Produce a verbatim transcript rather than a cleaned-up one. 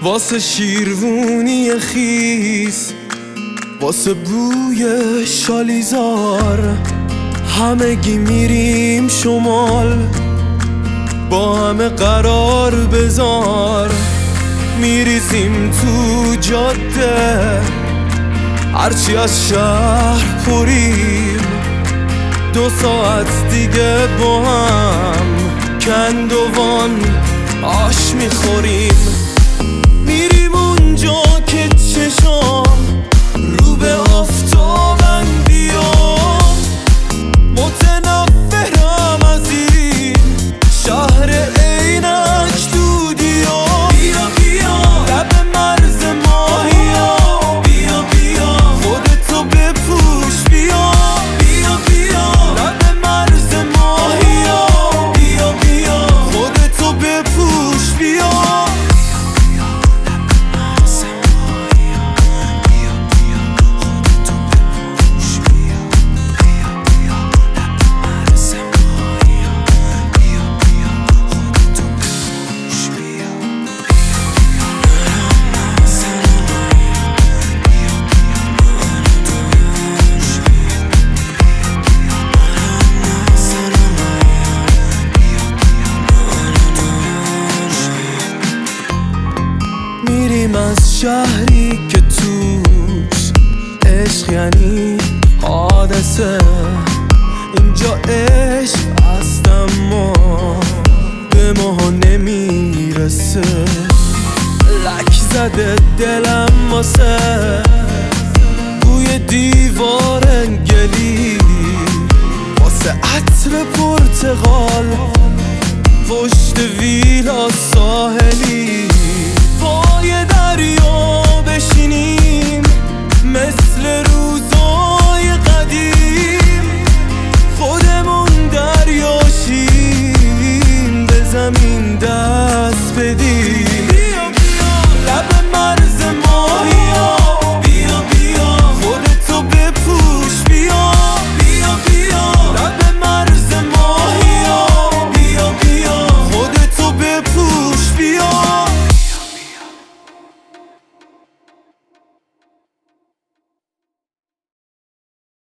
واسه شیروونی خیس، واسه بوی شالیزار، همگی میریم شمال، با همه قرار بذار. میریزیم تو جاده، هرچی از شهر پریم، دو ساعت دیگه با هم کندوان آش میخوریم. میریم اونجا که چشام رو به آفتابن، بیام متنفرم از این شهر عینک دودیا. بیا بیا لب مرز ماهیا، بیا بیا خودتو بپوش، بیا بیا بیا لب مرز ماهیا، بیا بیا خودتو بپوش، بیا. میریم از شهری که توش عشق یعنی حادثه. اینجا عشق هست اما به ماها نمیرسه. لک زده دلم واسه بوی دیوار انگلی، واسه عطر پرتقال پشت ویلا ساحلی.